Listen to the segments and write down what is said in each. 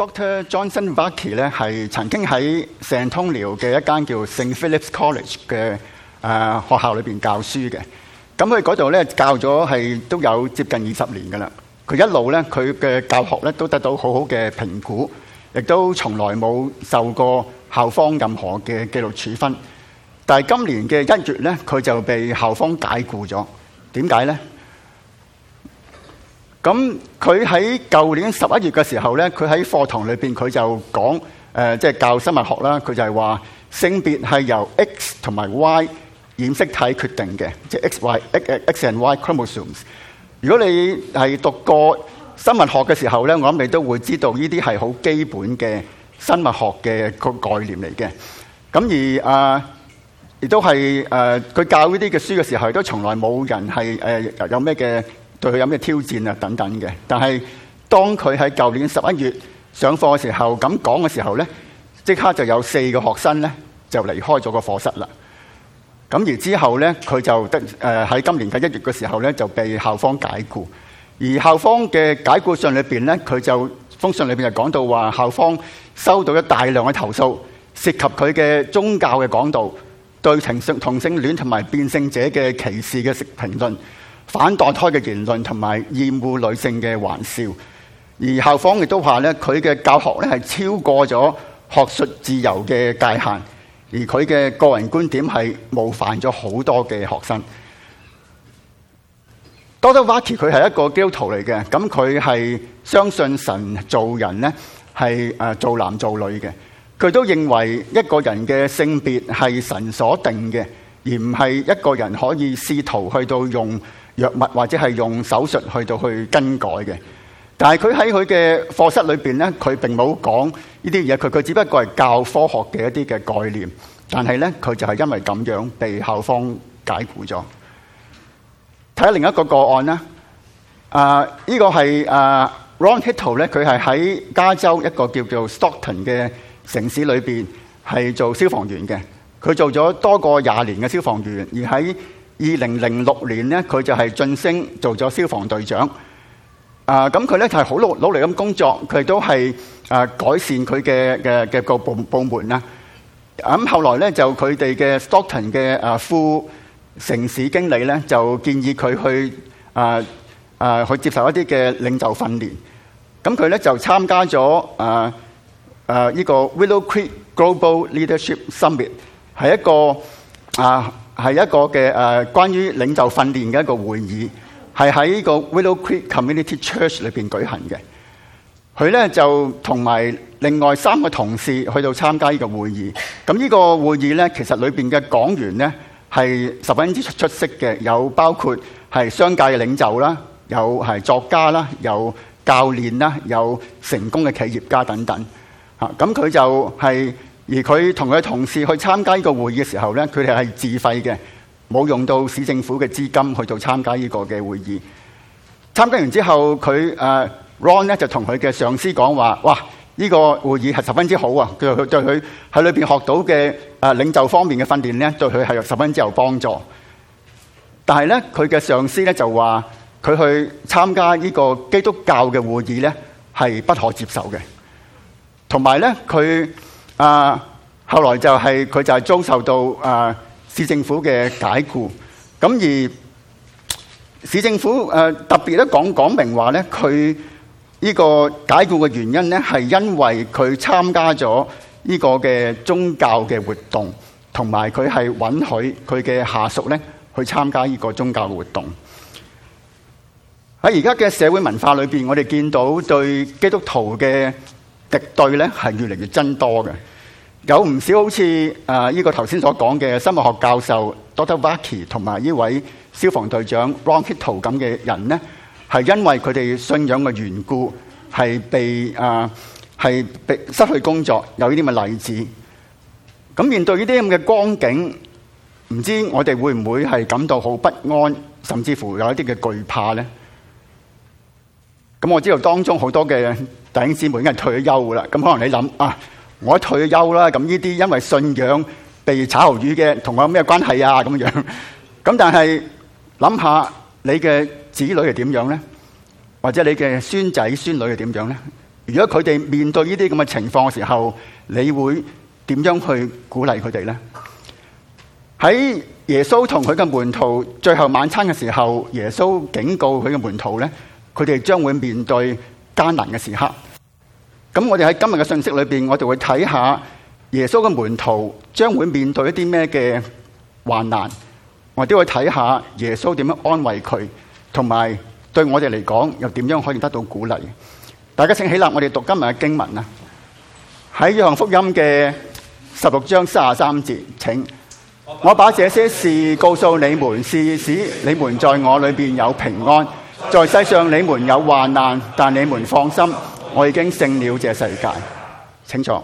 Dr. Johnson Varkey 咧係曾經喺 San Antonio 嘅一間叫 St. Philip's College 嘅學校裏邊教書嘅。咁佢嗰度咧教咗都有接近20年㗎啦。佢一路咧佢嘅教學咧都得到好好嘅評估，亦都從來冇受過校方任何嘅紀律處分。但係今年嘅1月咧，佢就被校方解僱咗。點解咧？咁佢喺舊年11月嘅時候咧，佢喺課堂裏邊佢就講即係教生物學啦。佢就係話性別係由 X 同埋 Y 染色體決定嘅，即係 X and Y chromosomes。如果你係讀過生物學嘅時候咧，我諗你都會知道呢啲係好基本嘅生物學嘅個概念嚟嘅。咁而亦都係佢教呢啲嘅書嘅時候，都從來冇人係有咩嘅對佢有咩挑戰啊等等嘅。但係當佢喺舊年11月上課嘅時候咁講嘅時候咧，即刻就有4個學生咧就離開咗個課室啦。咁而之後咧，佢就喺今年嘅1月嘅時候咧就被校方解僱。而校方嘅解僱信裏邊咧，佢就封信裏邊就講到話，校方收到咗大量嘅投訴，涉及佢嘅宗教嘅講道，對同性戀同埋變性者嘅歧視嘅評論，反墮胎嘅言論同埋厭惡女性嘅玩笑。而校方亦都話咧，佢嘅教學咧係超過咗學術自由嘅界限，而佢嘅個人觀點係冒犯咗好多嘅學生。Dr. Varkey 佢係一個基督徒嚟嘅，咁佢係相信神造人咧係造男造女嘅。佢都認為一個人嘅性別係神所定嘅，而唔係一個人可以試圖去到用藥物或者係用手術去到去更改嘅。但係佢喺佢嘅課室裏邊咧，佢並冇講呢啲嘢，佢只不過係教科學嘅一啲嘅概念。但係咧，佢就係因為咁樣被校方解僱咗。睇下另一個個案啦。呢個係Ron Hittle 咧，佢係喺加州一個叫做 Stockton 嘅城市裏邊係做消防員嘅。佢做咗多過20年嘅消防員，而喺2006年咧，佢就係晉升做咗消防隊長。咁佢咧就係好努力咁工作，佢都係改善佢嘅個部門啦。咁後來咧就佢哋嘅 Stockton 嘅副城市經理咧就建議佢去接受一啲嘅領袖訓練。咁佢咧就參加咗呢個 Willow Creek Global Leadership Summit， 係一個嘅關於領袖訓練嘅一個會議，係喺呢個 Willow Creek Community Church 裏邊舉行嘅。佢咧就同埋另外3個同事去到參加呢個會議。咁呢個會議咧，其實裏邊嘅講員咧係十分之出色嘅，有包括係商界嘅領袖啦，有係作家啦，有教練啦，有成功嘅企業家等等。咁佢就係而佢同佢同事去參加呢個會議嘅時候咧，佢哋係自費嘅，冇用到市政府嘅資金去到參加呢個嘅會議。參加完之後，佢Ron 咧就同佢嘅上司講話：哇！呢個會議係十分之好啊！佢對佢喺裏邊學到嘅領袖方面嘅訓練咧，對佢係十分之有幫助。但係咧，佢嘅上司咧就話佢去參加呢個基督教嘅會議咧係不可接受嘅。同埋咧，佢後來佢就係遭受到市政府嘅解僱。咁而市政府特別咧講明話咧，佢呢個解僱嘅原因咧，係因為佢參加咗呢個嘅宗教嘅活動，同埋佢係允許佢嘅下屬咧去參加呢個宗教嘅活動。喺而家嘅社會文化裏邊，我哋見到對基督徒嘅敵對咧係越嚟越增多嘅。有唔少好似呢個頭先所講嘅生物學教授 Dr. Varkey 同埋呢位消防隊長 Ron Hittle 咁嘅人咧，係因為佢哋信仰嘅緣故，係被失去工作，有呢啲咁嘅例子。咁面對呢啲咁嘅光景，唔知我哋會唔會係感到好不安，甚至乎有一啲嘅懼怕咧？咁我知道當中好多嘅弟兄姊妹已經係退咗休噶啦。咁可能你諗我退咗休啦，咁呢啲因為信仰被炒魷魚嘅，同我有咩關係啊？咁樣。咁但係諗下你嘅子女係點樣咧？或者你嘅孫仔孫女係點樣咧？ 如果佢哋面對呢啲咁嘅情況嘅時候，你會點樣去鼓勵佢哋呢？喺耶穌同佢嘅門徒最後晚餐嘅時候，耶穌警告佢嘅門徒呢，佢哋將會面對艱難嘅時刻。咁我哋喺今日嘅信息裏邊，我哋會睇下耶穌嘅門徒將會面對一啲咩嘅患難，我哋都會睇下耶穌點樣安慰佢，同埋對我哋嚟講又點樣可以得到鼓勵。大家請起立，我哋讀今日嘅經文啊！喺約翰福音嘅16章33節，請。我把這些事告訴你們，是使你們在我裏邊有平安。在世上你們有患難，但你們放心，我已經勝了這世界。請坐。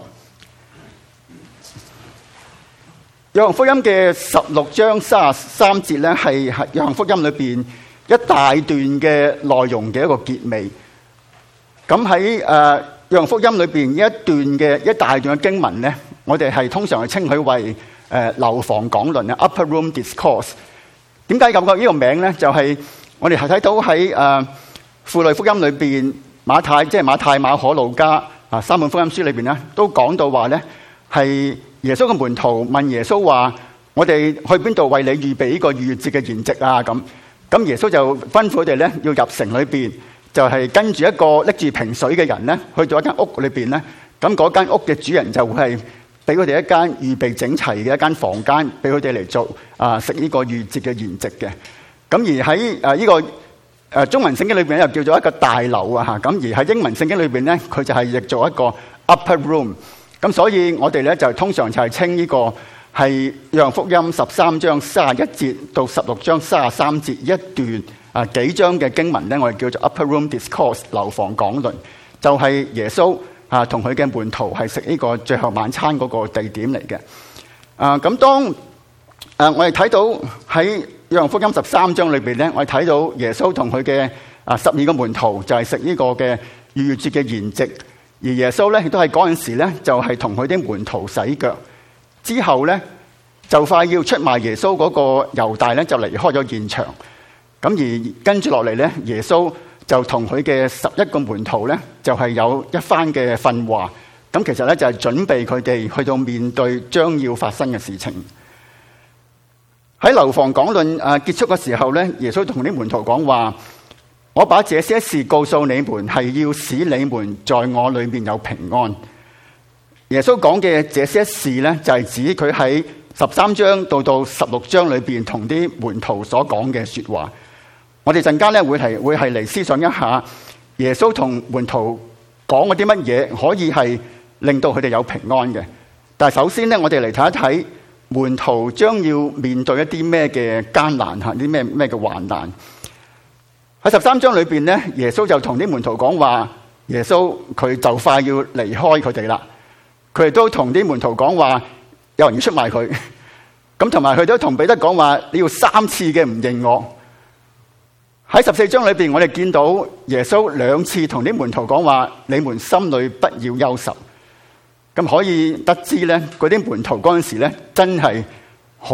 約翰福音嘅16章33節咧，係約翰福音裏邊一大段嘅內容嘅一個結尾。咁喺約翰福音裏邊一大段嘅經文咧，我哋係通常係稱佢為樓房講論 Upper Room Discourse。點解咁講呢個名咧？就係、是、我哋係睇到喺符類福音裏邊，馬太、馬可、路加三本福音書裏邊咧，都講到話咧，係耶穌嘅門徒問耶穌話：我哋去邊度為你預備呢個逾越節嘅筵席啊？咁耶穌就吩咐佢哋咧，要入城裏邊，就係跟住一個拎住瓶水嘅人咧，去到一間屋裏邊咧。咁嗰間屋嘅主人就會係俾佢哋一間預備整齊嘅一間房間，俾佢哋嚟做食呢個逾越節嘅筵席嘅。咁而喺呢個中文聖經裏邊又叫做一個大樓啊嚇。咁而喺英文聖經裏邊咧，佢就係譯做一個 upper room。咁所以我哋咧就通常就係稱呢個係約翰福音13章31節到16章33節一段幾章嘅經文咧，我哋叫做 upper room discourse 樓房講論，就係耶穌同佢嘅門徒係食呢個最後晚餐嗰個地點嚟嘅。咁當我哋睇到喺約翰福音13章裏邊咧，我哋睇到耶穌同佢嘅12個門徒就係食呢個嘅逾越節嘅筵席，而耶穌咧亦都係嗰陣時咧就係同佢啲門徒洗腳，之後咧就快要出賣耶穌嗰個猶大咧就離開咗現場。咁而跟住落嚟咧，耶穌就同佢嘅11個門徒咧，就係有一番嘅訓話。咁其實咧就係準備佢哋去到面對將要發生嘅事情。喺樓房講論結束嘅時候咧，耶穌同啲門徒講話：我把這些事告訴你們，係要使你們在我裏面有平安。耶穌講嘅這些事咧，就係指佢喺13章到16章裏邊同啲門徒所講嘅說話。我哋陣間咧會係嚟思想一下耶穌同門徒講嗰啲乜嘢可以係令到佢哋有平安嘅。但係首先咧，我哋嚟睇一睇門徒將要面對一啲咩嘅艱難吓，啲咩嘅患難。喺13章裏邊咧，耶穌就同啲門徒講話，耶穌佢就快要離開佢哋啦。佢哋都同啲門徒講話，有人要出賣佢。咁同埋佢都同彼得講話，你要3次嘅唔認我。喺14章裏邊，我哋見到耶穌2次同啲門徒講話，你們心裏不要憂愁。咁可以得知咧，嗰啲門徒嗰陣時咧，真係好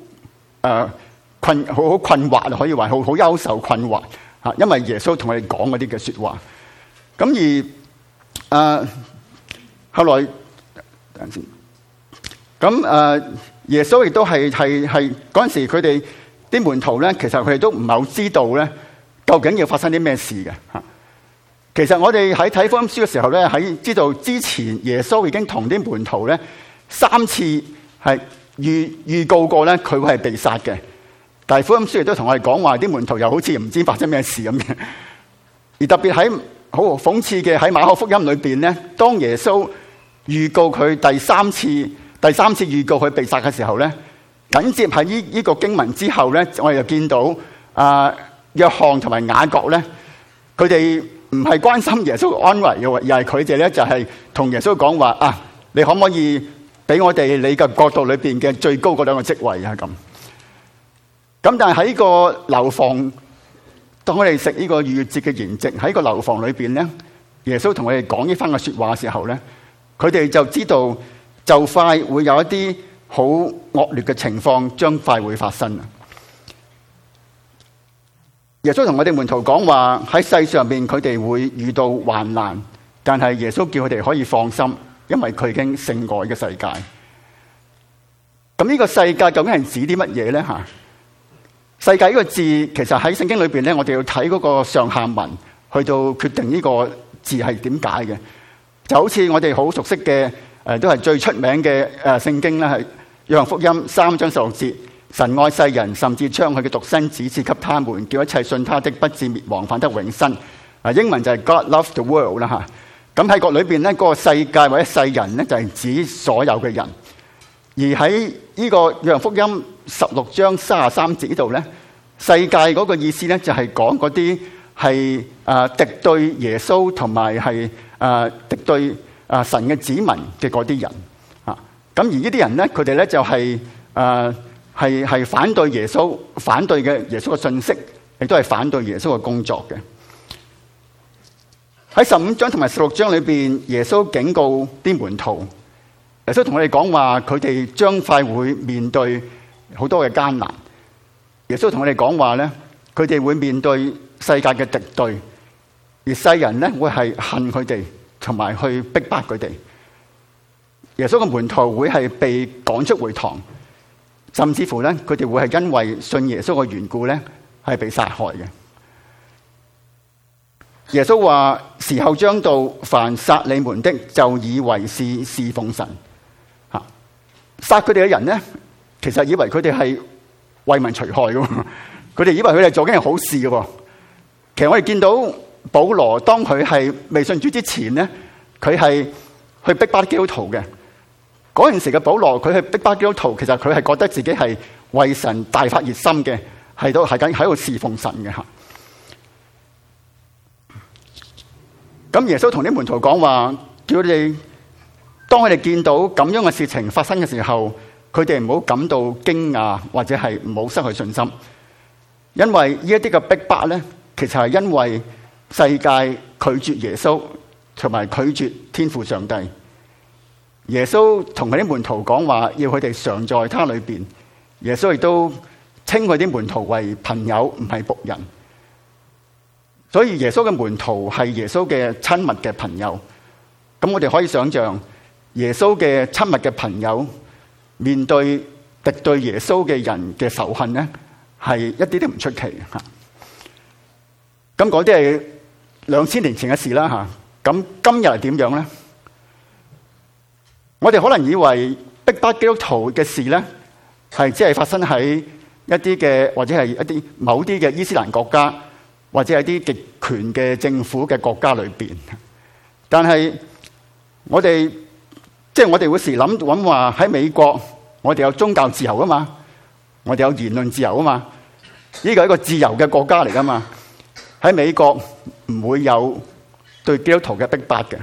困惑，可以話好憂愁困惑吓，因為耶穌同佢哋講嗰啲嘅說話。咁而後來等陣先，咁耶穌亦都係嗰陣時，佢哋啲門徒咧，其實佢哋都唔係好知道咧，究竟要發生啲咩事嘅吓。其實我哋喺睇福音書嘅時候咧，喺知道之前耶穌已經同啲門徒咧3次係預告過咧，佢會係被殺嘅。但係福音書亦都同我哋講話，啲門徒又好似唔知發生咩事咁嘅。而特別喺好諷刺嘅喺馬可福音裏邊咧，當耶穌預告佢第三次預告佢被殺嘅時候咧，緊接喺呢個經文之後咧，我哋就見到約翰同埋雅各咧，佢哋唔係關心耶穌嘅安危嘅，而係佢哋咧就係同耶穌講話你可唔可以俾我哋你嘅國度裏邊嘅最高嗰2個職位啊？咁但係喺個樓房，當我哋食呢個逾越節嘅筵席喺個樓房裏邊咧，耶穌同我哋講呢番嘅說話嘅時候咧，佢哋就知道就快會有一啲好惡劣嘅情況將快會發生啊！耶穌同我哋門徒講話，喺世上邊佢哋會遇到患難， 但係耶穌叫佢哋可以放心，因為佢已經勝過呢個世界。咁呢個世界究竟係指啲乜嘢咧？世界呢個字其實喺聖經裏邊咧，我哋要睇嗰個上下文去到決定呢個字係點解嘅。就好似我哋好熟悉嘅都係最出名嘅聖經咧，係約翰福音3章16節，神愛世人，甚至將佢嘅獨生子賜給他們，叫一切信他的不至滅亡，反得永生。英文就係 God loves the world 啦嚇。咁喺國裏邊咧，嗰個世界或者世人咧，就係指所有嘅人。而喺呢個約翰福音16章33節呢度咧，世界嗰個意思咧就係講嗰啲係敵對耶穌同埋係敵對神嘅子民嘅嗰啲人啊。咁而呢啲人咧，佢哋咧就係反對耶穌，反對嘅耶穌嘅信息，亦都係反對耶穌嘅工作嘅。喺15章同埋16章裏邊，耶穌警告啲門徒。耶穌同我哋講話，佢哋將快會面對好多嘅艱難。耶穌同我哋講話咧，佢哋會面對世界嘅敵對，而世人咧會係恨佢哋，同埋去逼迫佢哋。耶穌嘅門徒會係被趕出會堂，甚至乎咧佢哋會係因為信耶穌嘅緣故咧係被殺害嘅。耶穌話：時候將到，凡殺你們的，就以為是侍奉神。殺佢哋嘅人咧，其實以為佢哋係為民除害嘅，佢哋以為佢哋做緊係好事嘅。其實我哋見到保羅當佢係未信主之前咧，佢係去逼迫基督徒嘅。嗰陣時嘅保羅，佢去逼迫基督徒，其實佢係覺得自己係為神大發熱心嘅，係喺度侍奉神嘅吓。咁耶穌同啲門徒講話，叫佢哋當佢哋見到咁樣嘅事情發生嘅時候，佢哋唔好感到驚訝，或者係唔好失去信心，因為呢一啲嘅逼迫咧，其實係因為世界拒絕耶穌，同埋拒絕天父上帝。耶穌同佢啲門徒講話，要佢哋常在他裏邊。耶穌亦都稱佢啲門徒為朋友，唔係僕人。所以耶穌嘅門徒係耶穌嘅親密嘅朋友。咁我哋可以想象，耶穌嘅親密嘅朋友面對敵對耶穌嘅人嘅仇恨咧，係一啲都唔出奇吓。咁嗰啲係2000年前嘅事啦吓。咁今日係點樣咧？我哋可能以為逼迫基督徒嘅事咧，係只係發生喺一啲嘅，或者係一啲某啲嘅伊斯蘭國家，或者係啲極權嘅政府嘅國家裏邊。但係我哋會時諗話喺美國，我哋有宗教自由啊嘛，我哋有言論自由啊嘛，呢個係一個自由嘅國家嚟噶嘛。喺美國唔會有對基督徒嘅逼迫嘅。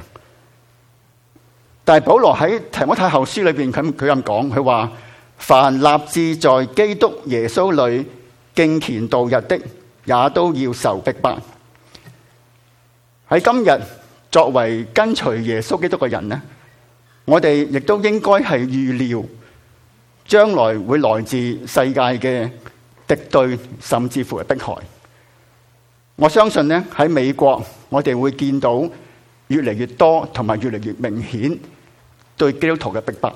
但係保羅喺提摩太後書裏邊，佢咁講，佢話：凡立志在基督耶穌裏敬虔度日的，也都要受逼迫。喺今日作為跟隨耶穌基督嘅人呢，我哋亦都應該係預料將來會來自世界嘅敵對，甚至乎係迫害。我相信呢，喺美國，我哋會見到越嚟越多同埋越嚟越明顯對基督徒嘅逼迫。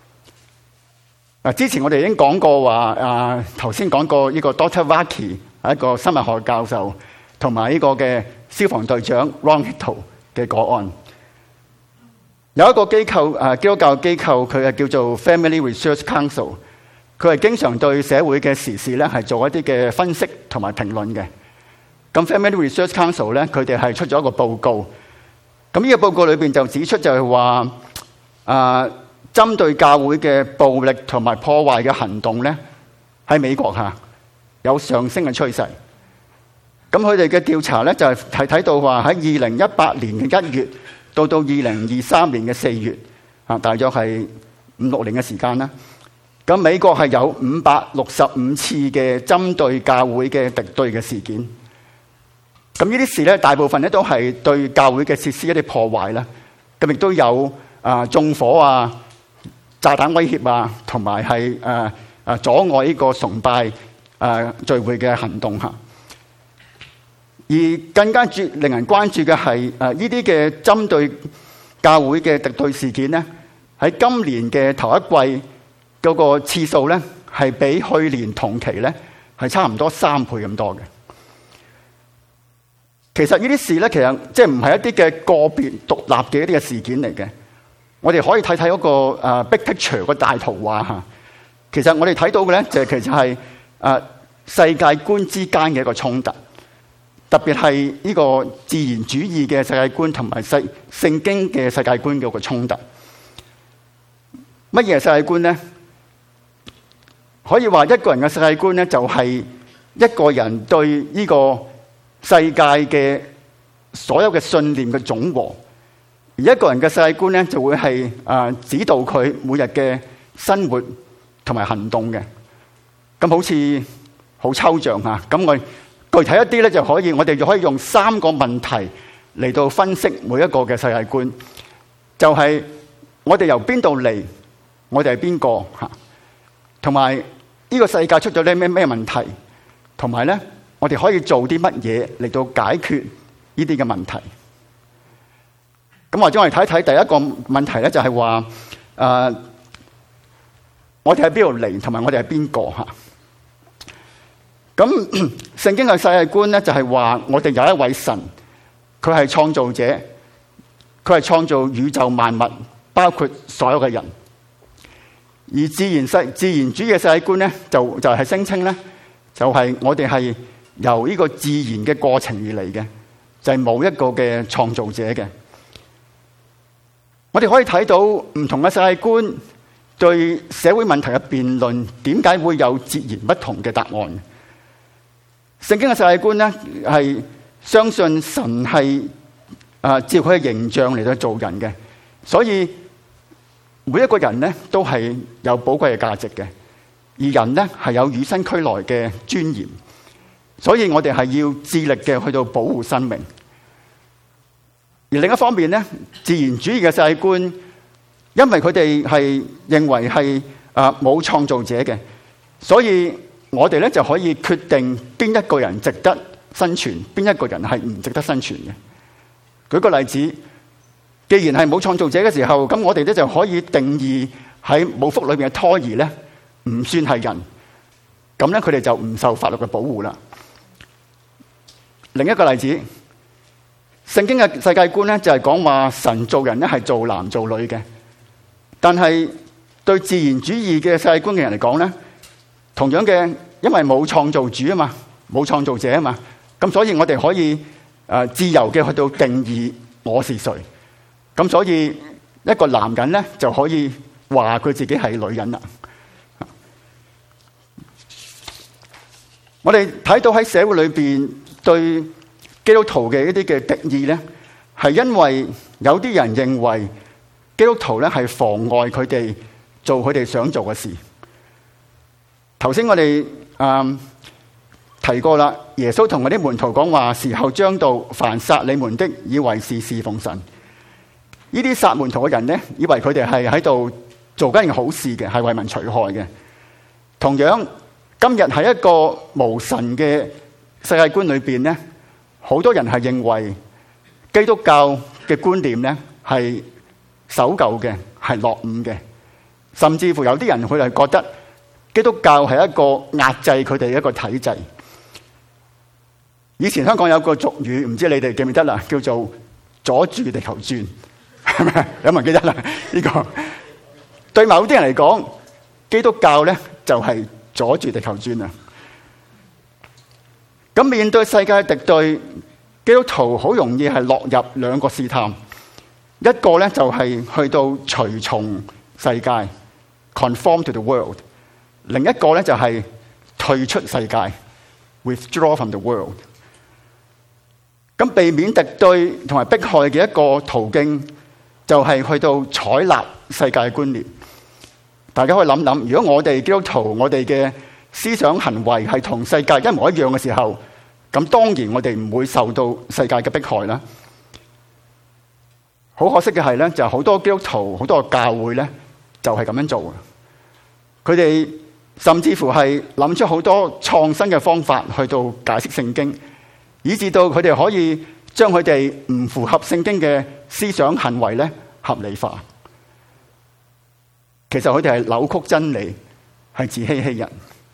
之前我哋已經講過話，頭先講過呢個 Dr. Vaki 係一個生物學教授，同埋呢個嘅消防隊長 Ron Hickel 嘅個案。有一個機構，基督教機構，佢係叫做 Family Research Council， 佢係經常對社會嘅時事咧係做一啲嘅分析同埋評論嘅。咁 Family Research Council 咧，佢哋係出咗一個報告。咁呢個報告裏邊就指出就係話，針對教會嘅暴力同埋破壞嘅行動咧，喺美國有上升嘅趨勢。咁佢哋嘅調查咧就係睇到話喺2018年嘅1月到2023年嘅4月，大約係5-6年嘅時間啦。咁美國係有565次嘅針對教會嘅敵對嘅事件。咁呢啲事咧，大部分咧都係對教會嘅設施一啲破壞啦。咁亦都有縱火炸彈威脅同埋係阻礙呢個崇拜聚會嘅行動吓。 而更加令人關注嘅係呢啲嘅針對教會嘅敵對事件咧，喺今年嘅頭一季嗰個次數咧，係比去年同期咧係差唔多3倍咁多嘅。其實呢啲事咧，其實即係唔係一啲嘅個別獨立嘅一啲嘅事件嚟嘅。我哋可以睇睇嗰個big picture 個大圖畫嚇。其實我哋睇到嘅咧，就其實係世界觀之間嘅一個衝突。特別係呢個自然主義嘅世界觀同埋聖經嘅世界觀嘅一個衝突。乜嘢係世界觀呢？可以話一個人嘅世界觀呢，就係一個人對呢個世界嘅所有嘅信念嘅總和。而一個人嘅世界觀呢，就會係指導佢每日嘅生活同埋行動嘅。咁好似好抽象嚇。咁我具體一啲咧，我哋就可以用3個問題嚟到分析每一個嘅世界觀，就係我哋由邊度嚟，我哋係邊個嚇，同埋呢個世界出咗啲咩問題，同埋咧我哋可以做啲乜嘢嚟到解決呢啲嘅問題。咁或者我哋睇一睇第一個問題咧，就係話我哋喺邊度嚟，同埋我哋係邊個嚇。咁聖經嘅世界觀咧，就係話我哋有一位神，佢係創造者，佢係創造宇宙萬物，包括所有嘅人。而自然主義嘅世界觀咧，就係聲稱咧，就係我哋係由呢個自然嘅過程而嚟嘅，就係冇一個嘅創造者嘅。我哋可以睇到唔同嘅世界觀對社會問題嘅辯論，點解會有截然不同嘅答案？聖經嘅世界觀咧，係相信神係照佢嘅形象嚟到做人嘅，所以每一個人咧都係有寶貴嘅價值嘅，而人咧係有與生俱來嘅尊嚴，所以我哋係要致力嘅去到保護生命。而另一方面咧，自然主義嘅世界觀，因為佢哋係認為係冇創造者嘅，所以我哋咧就可以決定邊一個人值得生存，邊一個人係唔值得生存嘅。舉個例子，既然係冇創造者嘅時候，咁我哋咧就可以定義喺母腹裏邊嘅胎兒咧唔算係人，咁咧佢哋就唔受法律嘅保護啦。另一個例子，聖經嘅世界觀咧就係講話神造人咧係造男造女嘅，但係對自然主義嘅世界觀嘅人嚟講咧，同樣嘅，因為冇創造主啊嘛，冇創造者啊嘛，咁所以我哋可以自由嘅去到定義我是誰。咁所以一個男人咧就可以話佢自己係女人啦。我哋睇到喺社會裏邊對基督徒嘅一啲嘅敵意咧，係因為有啲人認為基督徒咧係妨礙佢哋做佢哋想做嘅事。頭先我哋提過啦，耶穌同嗰啲門徒講話：時候將到，凡殺你們的，以為是侍奉神。呢啲殺門徒嘅人咧，以為佢哋係喺度做緊件好事嘅，係為民除害嘅。同樣，今日喺一個無神嘅世界觀裏邊咧，好多人係認為基督教嘅觀念咧係守舊嘅，係落伍嘅，甚至乎有啲人佢係覺得基督教係一個壓制佢哋一個體制。以前香港有個俗語，唔知你哋記唔記得啦，叫做阻住地球轉，係咪？有冇人記得啦？呢個對某啲人嚟講，基督教咧就係阻住地球轉啊！咁面對世界敵對，基督徒好容易係落入兩個試探，一個咧就係去到隨從世界 ，conform to the world； 另一個咧就係退出世界 ，withdraw from the world。咁避免敵對同埋迫害嘅一個途徑，就係去到採納世界觀念。大家可以諗諗，如果我哋基督徒，我哋嘅思想行為係同世界一模一樣嘅時候，咁當然我哋唔會受到世界嘅迫害啦。好可惜嘅係咧，就好多基督徒、好多教會咧，就係咁樣做嘅。佢哋甚至乎係諗出好多創新嘅方法去到解釋聖經，而以致到佢哋可以將佢哋唔符合聖經嘅思想行為咧合理化。其實佢哋係扭曲真理，係自欺欺人。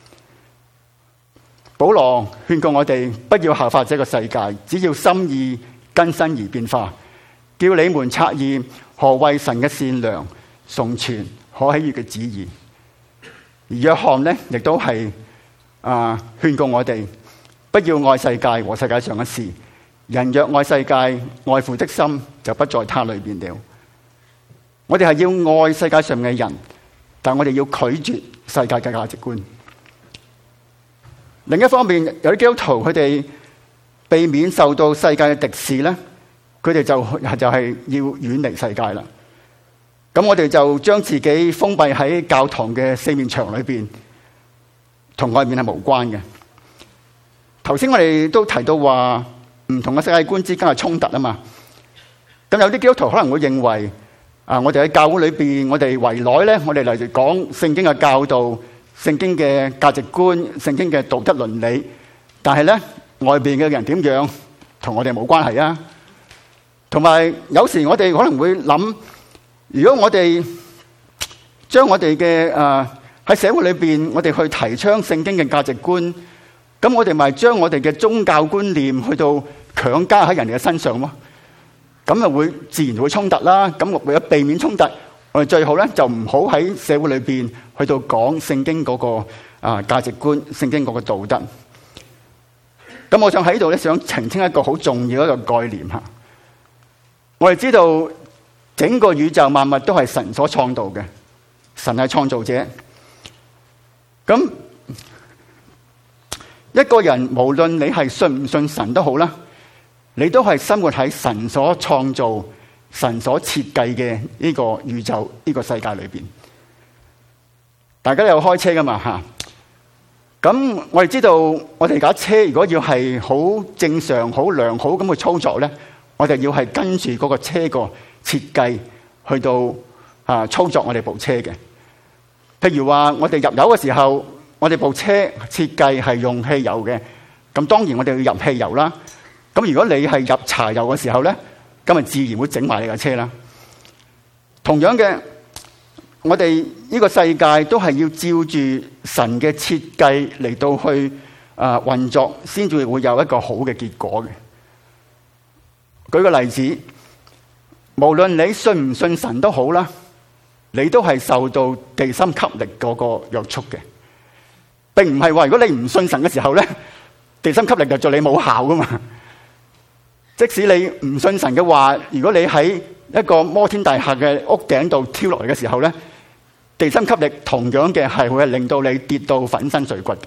保羅勸告我哋不要效法這個世界，只要心意更新而變化，叫你們察驗何為神嘅善良、純全、可喜悅嘅旨意。而約翰咧亦都係勸告我哋不要愛世界和世界上嘅事。人若愛世界，愛父的心就不在他裏邊了。我哋係要愛世界上嘅人，但我哋要拒絕世界嘅價值觀。另一方面，有啲基督徒佢哋避免受到世界嘅敵視咧，佢哋就係要遠離世界啦。咁我哋就將自己封閉喺教堂嘅四面牆裏邊，同外面係無關嘅。頭先我哋都提到話，唔同嘅世界觀之間係衝突啊嘛。咁有啲基督徒可能會認為，我哋喺教會裏邊，我哋圍內咧，我哋嚟講聖經嘅教導、聖經嘅價值觀、聖經嘅道德倫理，但係咧外邊嘅人點樣，同我哋冇關係啊。同埋有時我哋可能會諗，如果我哋將我哋嘅喺社會裏邊，我哋去提倡聖經嘅價值觀，咁我哋咪將我哋嘅宗教觀念去到強加喺人哋嘅身上咯？咁啊會自然會衝突啦。咁為咗避免衝突，我哋最好咧就唔好喺社會裏邊去到講聖經嗰個價值觀、聖經嗰個道德。咁我想喺度咧想澄清一個好重要一個概念吓。我哋知道整個宇宙萬物都係神所創造嘅，神係創造者。咁一個人無論你係信唔信神都好啦，你都係生活喺神所創造、神所設計嘅呢個宇宙、呢個世界裏邊。大家都有開車噶嘛吓？咁我哋知道，我哋架車如果要係好正常、好良好咁去操作咧，我哋要係跟住嗰個車個設計去到操作我哋部車嘅。譬如話，我哋入油嘅時候，我哋部車設計係用汽油嘅，咁當然我哋要入汽油啦。咁如果你係入柴油嘅時候咧，咁咪自然會整埋你架車啦。同樣嘅，我哋呢個世界都係要照住神嘅設計嚟到去運作，先至會有一個好嘅結果嘅。舉個例子，無論你信唔信神都好啦，你都係受到地心吸力嗰個約束嘅，並唔係話如果你唔信神嘅時候咧，地心吸力就對你冇效噶嘛。即使你唔信神嘅話，如果你喺一個摩天大廈嘅屋頂度跳落嚟嘅時候咧，地心吸力同樣嘅係會令到你跌到粉身碎骨嘅。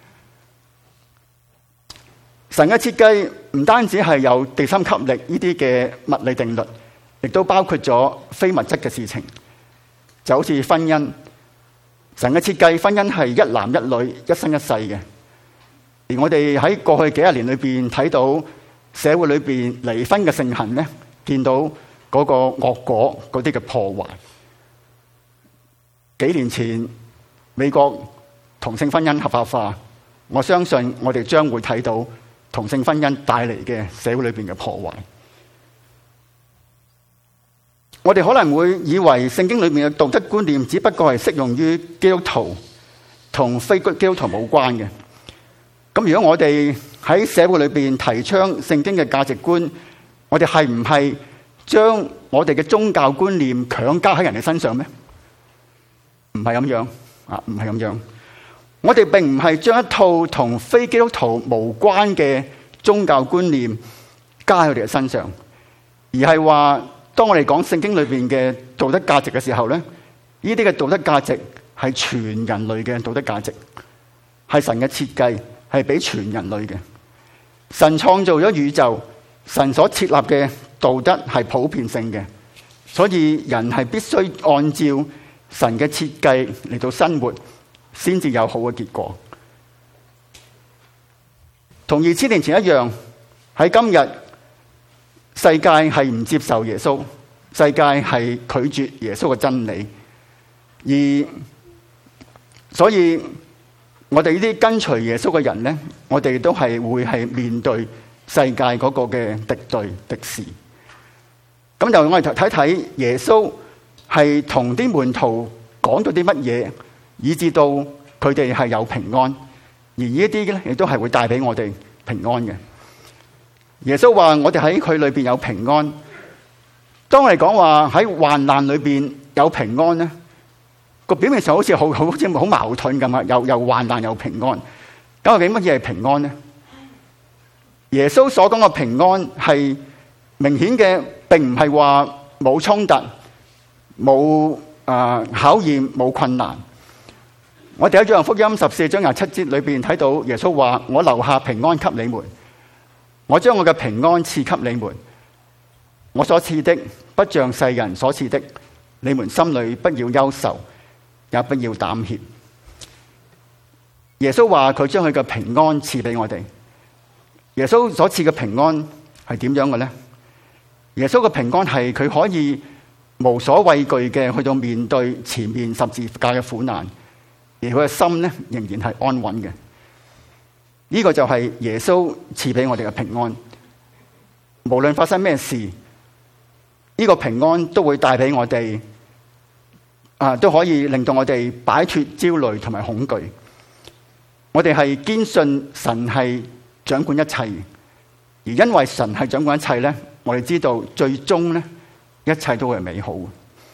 神嘅設計唔單止係有地心吸力呢啲嘅物理定律，亦都包括咗非物質嘅事情，就好似婚姻。神嘅設計，婚姻係一男一女，一生一世嘅。而我哋喺過去幾十年裏邊睇到社會裏邊離婚嘅盛行咧，見到嗰個惡果，嗰啲嘅破壞。幾年前美國同性婚姻合法化，我相信我哋將會睇到同性婚姻帶嚟嘅社會裏邊嘅破壞。我哋可能會以為聖經裏面嘅道德觀念只不過係適用於基督徒，同非基督徒冇關嘅。咁如果我哋喺社會裏邊提倡聖經嘅價值觀，我哋係唔係將我哋嘅宗教觀念強加喺人哋身上咩？唔係咁樣啊，唔係咁樣。我哋並唔係將一套同非基督徒無關嘅宗教觀念加喺佢哋嘅身上，而係話當我哋講聖經裏邊嘅道德價值嘅時候咧，呢啲嘅道德價值係全人類嘅道德價值，係神嘅設計，係俾全人類嘅。神創造咗宇宙，神所設立嘅道德係普遍性嘅，所以人係必須按照神嘅設計嚟到生活，先至有好嘅結果。同2000年前一樣，喺今日世界係唔接受耶穌，世界係拒絕耶穌嘅真理，而所以我哋呢啲跟隨耶穌嘅人咧，我哋都係會係面對世界嗰個嘅敵對敵視。咁就我哋睇睇耶穌係同啲門徒講到啲乜嘢，以至到佢哋係有平安，而呢一啲咧亦都係會帶俾我哋平安嘅。耶穌話我哋喺佢裏邊有平安。當我哋講話喺患難裏邊有平安咧，個表面上好似好矛盾咁啊！又患難又平安，咁究竟乜嘢係平安呢？耶穌所講嘅平安係明顯嘅，並唔係話冇衝突、冇考驗、冇困難。我哋喺《約翰福音》14章27節裏邊睇到耶穌話：我留下平安給你們，我將我嘅平安賜給你們。我所賜的不像世人所賜的，你們心裏不要憂愁，也不要膽怯。耶穌話佢將佢嘅平安賜俾我哋。耶穌所賜嘅平安係點樣嘅呢？耶穌嘅平安係佢可以無所畏懼嘅去到面對前面十字架嘅苦難，而佢嘅心呢仍然係安穩嘅。呢個就係耶穌賜俾我哋嘅平安。無論發生咩事，呢個平安都會帶俾我哋，都可以令到我哋擺脫焦慮同埋恐懼。我哋係堅信神係掌管一切，而因為神係掌管一切咧，我哋知道最終咧一切都係美好嘅。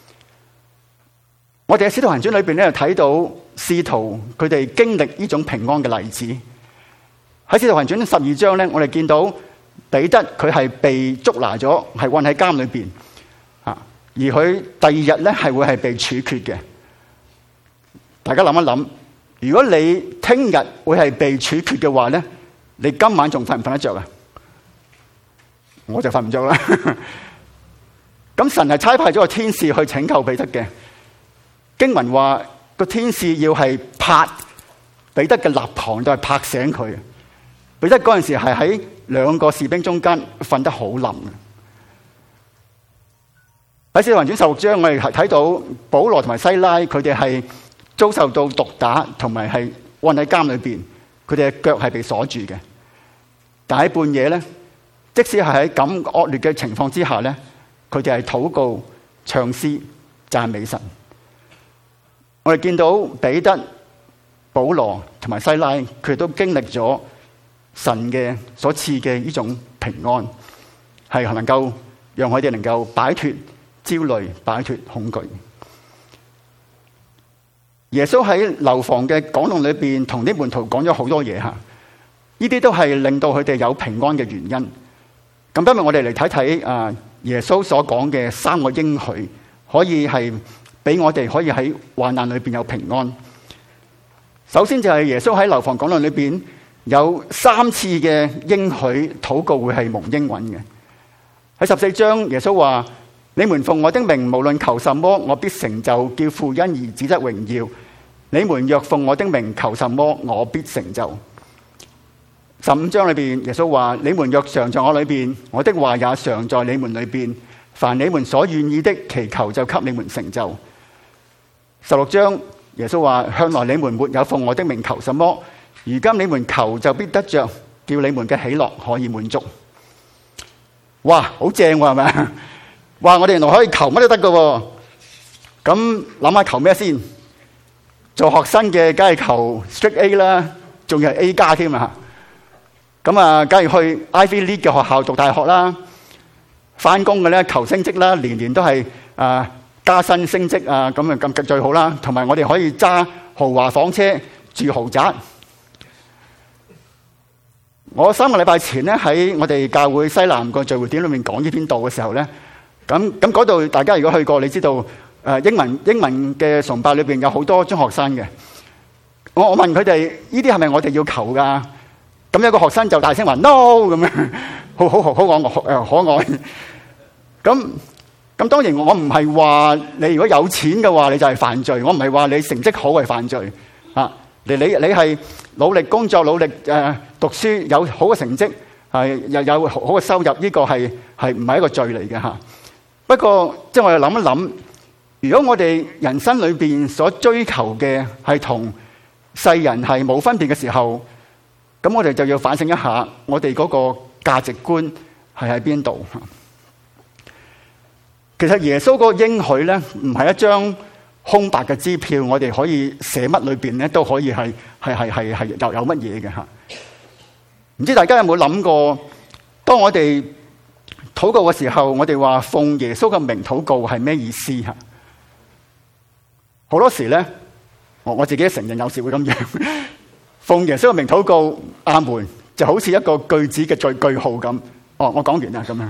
我哋喺《使徒行傳》裏邊咧睇到使徒佢哋經歷呢種平安嘅例子。喺《使徒行傳》12章咧，我哋見到彼得佢係被捉拿咗，係困喺監裏邊，而佢第二日咧係會係被處決嘅。大家諗一諗，如果你聽日會係被處決嘅話咧，你今晚仲瞓唔瞓得着啊？我就瞓唔着啦。咁神係差派咗個天使去拯救彼得嘅。經文話個天使要係拍彼得嘅肋旁，就係拍醒佢。彼得嗰陣時係喺兩個士兵中間瞓得好冧嘅。喺《使徒行傳》16章，我哋睇到保羅同埋西拉，佢哋係遭受到毒打，同埋係困喺監裏邊，佢哋嘅腳係被鎖住嘅。但喺半夜咧，即使係喺咁惡劣嘅情況之下咧，佢哋係禱告、唱詩、讚美神。我哋見到彼得、保羅同埋西拉，佢哋都經歷咗神嘅所賜嘅呢種平安，係能夠讓佢哋能夠擺脫焦慮、擺脫恐懼。耶穌喺樓房嘅講論裏邊，同啲門徒講咗好多嘢吓，呢啲都係令到佢哋有平安嘅原因。咁今日我哋嚟睇睇耶穌所講嘅3個應許，可以係俾我哋可以喺患難裏邊有平安。首先就係耶穌喺樓房講論裏邊有3次嘅應許禱告會係蒙應允嘅。喺14章，耶穌話：你們奉我的名無論求什麼，我必成就，叫父因兒子得榮耀。你們若奉我的名求什麼，我必成就。15章裏邊，耶穌話：你們若常在我裏邊，我的話也常在你們裏邊。凡你們所願意的，祈求就給你們成就。16章，耶穌話：向來你們沒有奉我的名求什麼，如今你們求就必得着，叫你們嘅喜樂可以滿足。哇，好正喎，係咪？哇，我哋原來可以求乜都得㗎。咁諗下求咩先？做學生嘅梗係求 Straight A 啦，仲要係 A 加添啊！咁啊，梗係去 Ivy League 嘅學校讀大學啦。翻工嘅咧求升職啦，年年都係加薪升職啊，咁啊咁最好啦。同埋我哋可以揸豪華房車，住豪宅。我3個禮拜前咧喺我哋教會西南個聚會點裏面講呢篇道嘅時候咧，咁嗰度大家如果去過，你知道英文嘅崇拜裏邊有好多中學生嘅。我問佢哋呢啲係咪我哋要求噶？咁有個學生就大聲話 no 咁樣，好可愛。咁當然我唔係話你如果有錢嘅話你就係犯罪，我唔係話你成績好係犯罪啊。你係努力工作、努力讀書，有好嘅成績，又有好嘅收入，呢個係唔係一個罪嚟嘅吓？不過即係我哋諗一諗，如果我哋人生裏邊所追求嘅係同世人係冇分別嘅時候，咁我哋就要反省一下，我哋嗰個價值觀係喺邊度。其實耶穌嗰個應許咧，唔係一張空白嘅支票，我哋可以寫乜裏邊咧都可以係有乜嘢嘅吓。唔知大家有冇諗過，當我哋禱告嘅時候，我哋話奉耶穌嘅名禱告係咩意思吓？好多時咧，我自己承認有時會咁樣，奉耶穌嘅名禱告，阿門，就好似一個句子嘅句號咁。哦，我講完啦咁樣。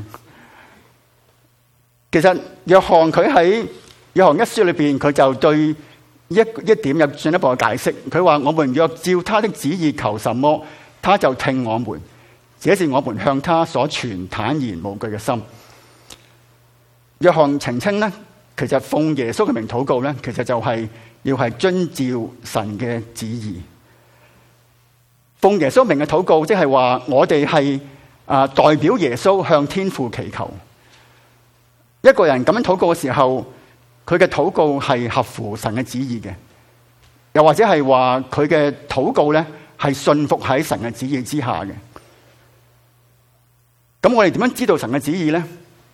其實約翰佢喺約翰一書裏邊，佢就對一點有進一步嘅解釋。佢話：我們若照他的旨意求什麼，他就聽我們。這是我們向他所存坦然無懼嘅心。約翰澄清咧，其實奉耶穌嘅名禱告咧，其實就係要係遵照神嘅旨意。奉耶穌名嘅禱告，即係話我哋係代表耶穌向天父祈求。一個人咁樣禱告嘅時候，佢嘅禱告係合乎神嘅旨意嘅，又或者係話佢嘅禱告咧係信服喺神嘅旨意之下嘅。咁我哋點樣知道神嘅旨意咧？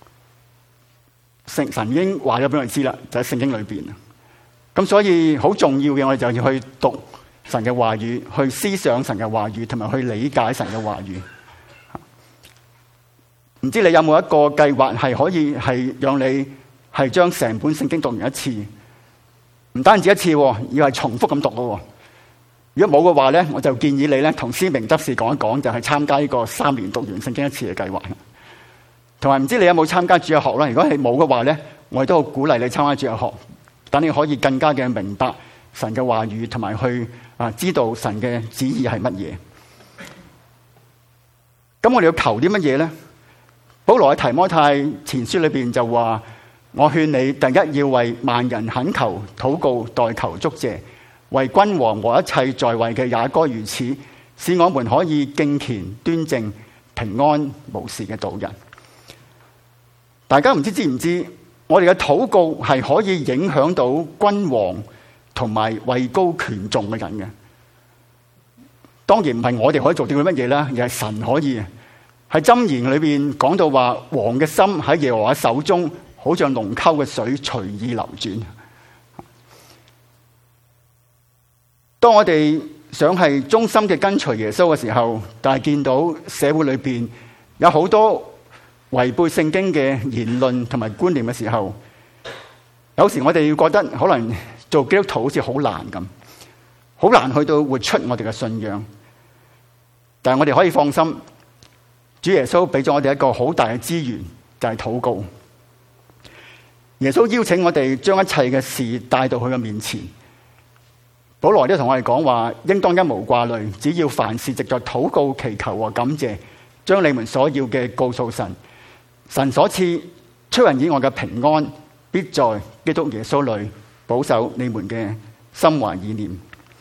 神已經話咗俾我哋知啦，就喺聖經裏邊。咁所以好重要嘅，我哋就要去讀神嘅話語，去思想神嘅話語，同埋去理解神嘅話語。唔知你有冇一個計劃係可以係讓你係將成本聖經讀完一次？唔單止一次，要係重複咁讀咯。如果冇嘅話咧，我就建議你咧同施明執事講一講，就係參加呢個3年讀完聖經一次嘅計劃。同埋唔知你有冇參加主日學啦？如果係冇嘅話咧，我亦都好鼓勵你參加主日學，等你可以更加嘅明白神嘅話語，同埋去知道神嘅旨意係乜嘢。咁我哋要求啲乜嘢咧？保羅喺提摩太前書裏邊就話：我勸你第一要為萬人懇求、禱告、代求、祝謝，為君王和一切在位嘅也該如此，使我們可以敬虔端正、平安無事嘅度日。大家唔知唔知，我哋嘅禱告係可以影響到君王同埋位高權重嘅人嘅。當然唔係我哋可以做到乜嘢啦，而係神可以。喺箴言裏邊講到話，王嘅心喺耶和華手中，好像龍溝嘅水隨意流轉。當我哋想係忠心嘅跟隨耶穌嘅時候，但係見到社會裏邊有好多違背聖經嘅言論同埋觀念嘅時候，有時我哋要覺得可能做基督徒好似好難咁，好難去到活出我哋嘅信仰。但係我哋可以放心。主耶穌俾咗我哋一個好大嘅資源，就係禱告。耶穌邀請我哋將一切嘅事帶到佢嘅面前。保羅都同我哋講話，應當一無掛慮，只要凡事藉着禱告、祈求和感謝，將你們所要嘅告訴神。神所賜出人意外嘅平安，必在基督耶穌裏保守你們嘅心懷意念。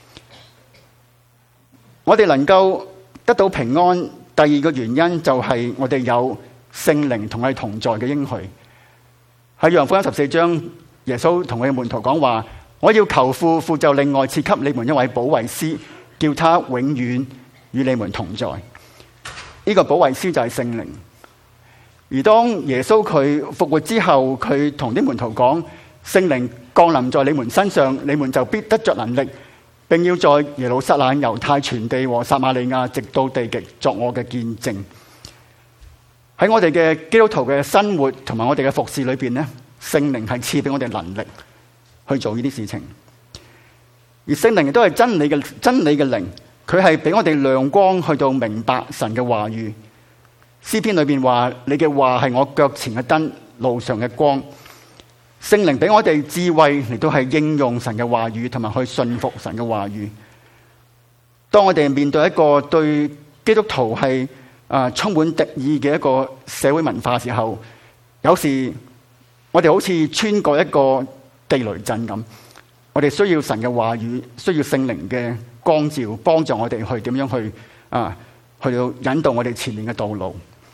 我哋能夠得到平安，第二個原因就係我哋有聖靈同我哋同在嘅應許。喺約翰福音14章，耶穌同佢嘅門徒講話：我要求父，父就另外賜給你們一位保惠師，叫他永遠與你們同在。呢個保惠師就係聖靈。而當耶穌佢復活之後，佢同啲門徒講：聖靈降臨在你們身上，你們就必得着能力，並要在耶路撒冷、猶太全地和撒瑪利亞，直到地極，作我嘅見證。喺我哋嘅基督徒嘅生活同埋我哋嘅服侍裏邊咧，聖靈係賜俾我哋能力去做呢啲事情。而聖靈亦都係真理嘅靈，佢係俾我哋亮光去到明白神嘅話語。詩篇裏邊話：你嘅話係我腳前嘅燈，路上嘅光。聖靈俾我哋智慧嚟到係應用神嘅話語，同埋去信服神嘅話語。當我哋面對一個對基督徒係充滿敵意嘅一個社會文化嘅時候，有時我哋好似穿過一個地雷陣咁，我哋需要神嘅話語，需要聖靈嘅光照，幫助我哋去點樣去去到引導我哋前面嘅道路。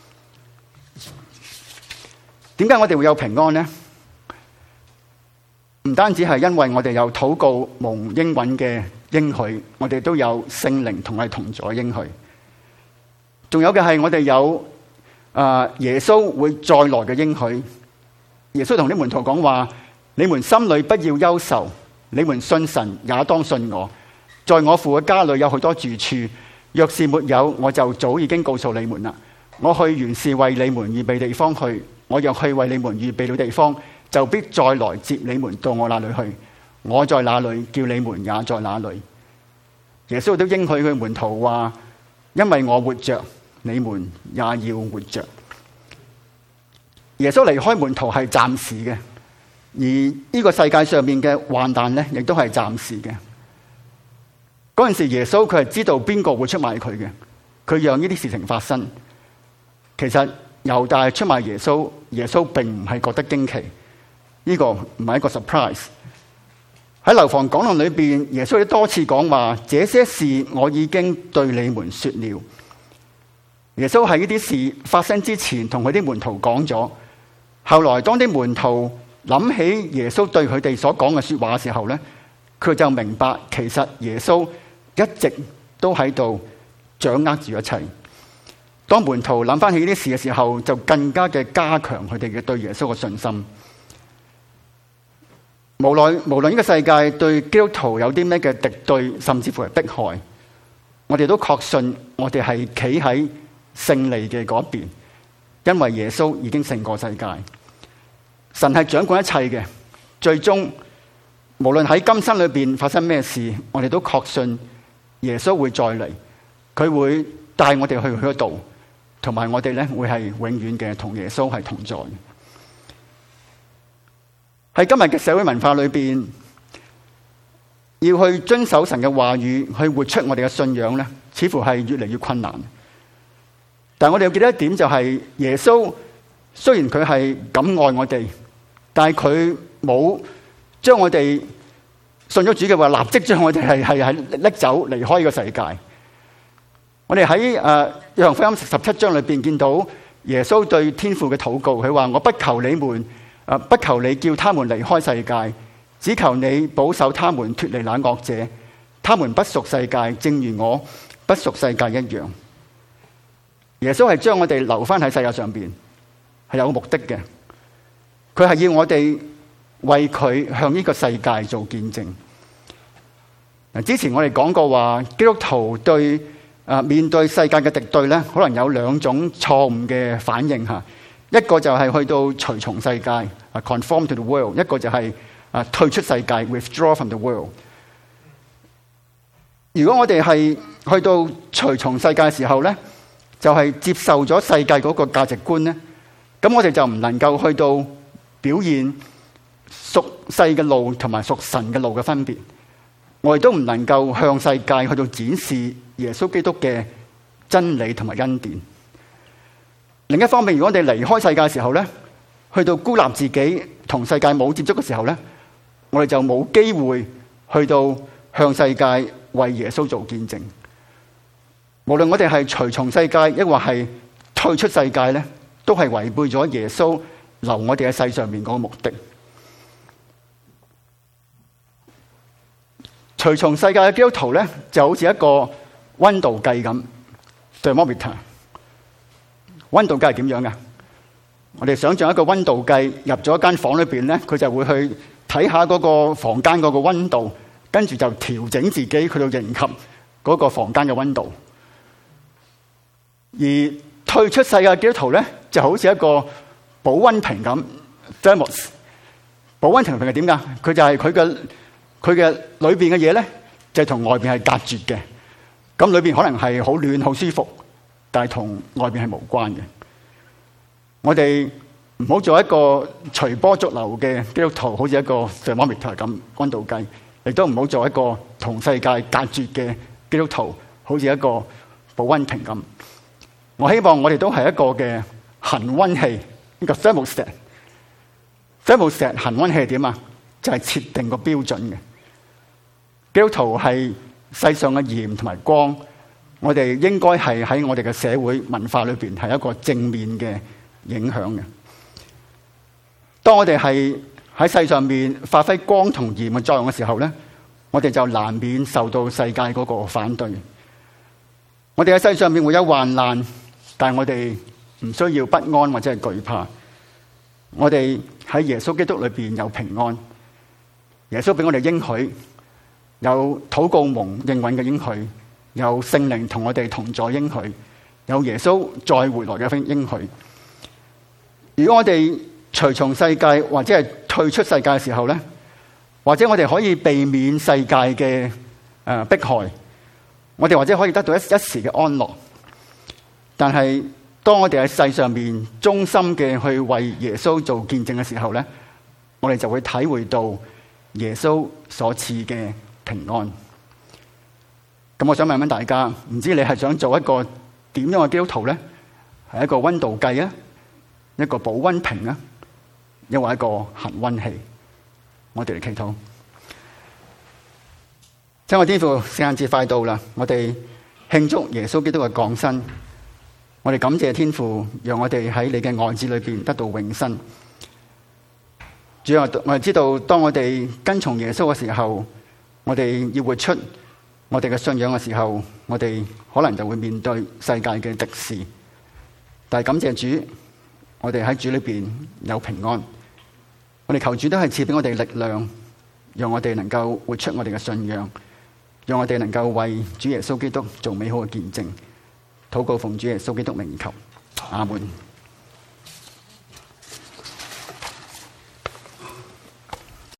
點解我哋會有平安呢？唔單止係因為我哋有禱告蒙應允嘅應許，我哋都有聖靈同我哋同在應許。仲有嘅係我哋有耶穌會再來嘅應許。耶穌同啲門徒講話：你們心裏不要憂愁，你們信神也當信我。在我父嘅家裏有許多住處，若是沒有，我就早已經告訴你們啦。我去原是為你們預備地方去，我若去為你們預備了地方，就必再來接你們到我那裏去。我在那裏，叫你們也在那裏。耶穌都應許佢門徒話：因為我活着，你們也要活着。耶穌離開門徒係暫時嘅，而呢個世界上面嘅患難呢，亦都係暫時嘅。嗰陣時耶穌佢係知道邊個會出賣佢嘅，佢讓呢啲事情發生。其實猶大出賣耶穌，耶穌並唔係覺得驚奇，呢個唔係一個 surprise。喺樓房講論裏邊，耶穌亦多次講話：這些事我已經對你們說了。耶穌喺呢啲事發生之前，同佢啲門徒講咗。後來當啲門徒諗起耶穌對佢哋所講嘅說話嘅時候呢，佢就明白其實耶穌一直都喺度掌握住一切。當門徒諗翻起呢啲事嘅時候，就更加嘅加強佢哋嘅對耶穌嘅信心。無論呢個世界對基督徒有啲咩嘅敵對，甚至乎係迫害，我哋都確信我哋係企喺勝利嘅嗰邊，因為耶穌已經勝過世界。神係掌管一切嘅，最終無論喺今生裏邊發生咩事，我哋都確信耶穌會再嚟，佢會帶我哋去佢嗰度，同埋我哋咧會係永遠嘅同耶穌係同在。喺今日嘅社會文化裏邊，要去遵守神嘅話語，去活出我哋嘅信仰咧，似乎係越嚟越困難。但係我哋要記得一點，就係耶穌雖然佢係咁愛我哋，但係佢冇將我哋信咗主嘅話，立即將我哋係拎走離開呢個世界。我哋喺約翰福音17章裏邊見到耶穌對天父嘅禱告，佢話：我不求你們，不求你叫他們離開世界，只求你保守他們脫離那惡者。他們不屬世界，正如我不屬世界一樣。耶穌係將我哋留翻喺世界上邊，係有目的嘅。佢係要我哋為佢向呢個世界做見證。之前我哋講過話，基督徒對面對世界嘅敵對咧，可能有兩種錯誤嘅反應吓。一個就係去到隨從世界，conform to the world；一個就係退出世界，withdraw from the world。如果我哋係去到隨從世界嘅時候咧，就係接受咗世界嗰個價值觀咧，咁我哋就唔能夠去到表現屬世嘅路同埋屬神嘅路嘅分別。我哋都唔能夠向世界去到展示耶穌基督嘅真理同埋恩典。另一方面，如果我哋離開世界嘅時候咧，去到孤立自己同世界冇接觸嘅時候咧，我哋就冇機會去到向世界為耶穌做見證。無論我哋係隨從世界，抑或係退出世界咧，都係違背咗耶穌留我哋喺世上面嗰個目的。隨從世界嘅基督徒咧，就好似一個溫度計咁 ，thermometer。溫度計係點樣㗎？我哋想象一個溫度計入咗一間房裏邊咧，佢就會去睇下嗰個房間嗰個溫度，跟住就調整自己去到迎合嗰個房間嘅溫度。而退出世界嘅基督徒咧，就好似一個保溫瓶咁 ，thermos。保溫瓶係點㗎？佢就係佢嘅裏邊嘅嘢咧，就係同外邊係隔絕嘅。咁裏邊可能係好暖好舒服，但係同外邊係無關嘅。我哋唔好做一個隨波逐流嘅基督徒，好似一個 thermometer 咁溫度計，亦都唔好做一個同世界隔絕嘅基督徒，好似一個保溫瓶咁。我希望我哋都係一個嘅恒溫器，一個 thermostat。thermostat 恒溫器係點啊？就係設定個標準嘅。基督徒係世上嘅鹽同埋光，我哋應該係喺我哋嘅社會文化裏邊係一個正面嘅影響嘅。當我哋係喺世上面發揮光同鹽嘅作用嘅時候咧，我哋就難免受到世界嗰個反對。我哋喺世上面會有患難，但係我哋唔需要不安或者係懼怕。我哋喺耶穌基督裏邊有平安，耶穌俾我哋應許，有禱告蒙應允嘅應許，有聖靈同我哋同在應許，有耶穌再回來嘅應許。如果我哋隨從世界或者係退出世界嘅時候咧，或者我哋可以避免世界嘅迫害，我哋或者可以得到一時嘅安樂。但係當我哋喺世上面忠心嘅去為耶穌做見證嘅時候咧，我哋就會體會到耶穌所賜嘅平安。咁我想問問大家，唔知你係想做一個點樣嘅基督徒咧？係一個溫度計啊，一個保溫瓶啊，抑或一個恆溫器？我哋嚟祈禱。親愛天父，聖誕節快到啦，我哋慶祝耶穌基督嘅降生。我哋感謝天父，讓我哋喺你嘅愛子裏邊得到永生。主啊，我哋知道，當我哋跟從耶穌嘅時候，我哋要活出我哋嘅信仰嘅時候，我哋可能就會面對世界嘅敵視。但係感謝主，我哋喺主裏邊有平安。我哋求主都係賜俾我哋力量，讓我哋能夠活出我哋嘅信仰，讓我哋能夠為主耶穌基督做美好嘅見證。禱告奉主耶穌基督名求，阿門。